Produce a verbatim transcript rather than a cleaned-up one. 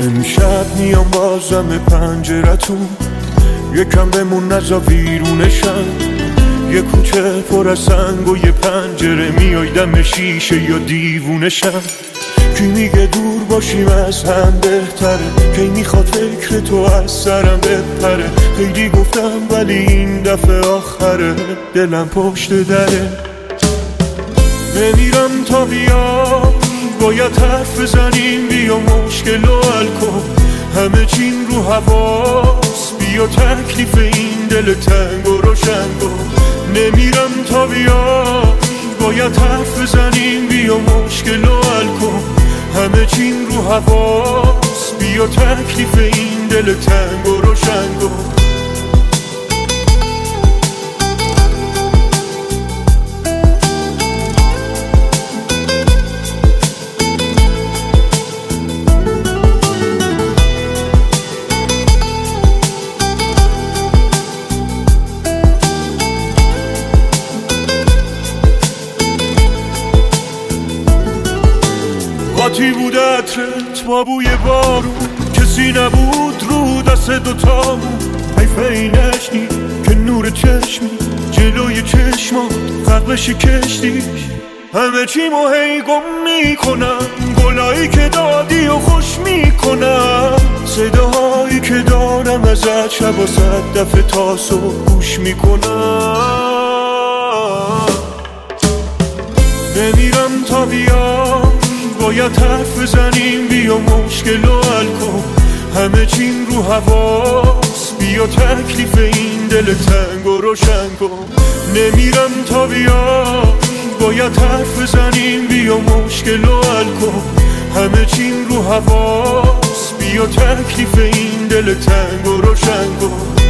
امشب میام بازم پنجرتون، یکم بمون نزا ویرونشم. یه کوچه پر از سنگ و یه پنجره، میای دم شیشه یا دیوونشم. کی میگه دور باشیم از هم بهتره، کی میخواد فکر تو از سرم بپره. خیلی گفتم ولی این دفعه آخره، دلم پشت دره. نمیرم تا بیای، باید حرف بزنیم، بیا مشکل و حل کن. همه چین رو حواس، بیا تکلیف این دل تنگ و روشن کن. نمیرم تا بیای، باید حرف بزنیم، بیا مشکل و حل کن. همه چین رو حواس، بیا تکلیف این دل تنگ و روشن کن. قاطی بود عطرت با بوی بارون، کسی نبود رو دست دوتامون. حیف اینش نی که نور چشمی جلوی چشمات غرقش کشتی. همه چی مو هی گم میکنم، گلایی که دادی و خوش میکنم. صداهایی که دارم ازت شب و صد دفعه تا صبح گوش میکنم. نمیرم تا بیام، باید حرف بزنیم، بیا مشکل و حل کن. همه چین رو حواس، بیا تکلیف این دل تنگ و روشن کن. نمیرم تا بیا، باید حرف بزنیم، بیا مشکل و حل کن. همه چین رو حواس، بیا تکلیف این دل تنگ و روشن کن.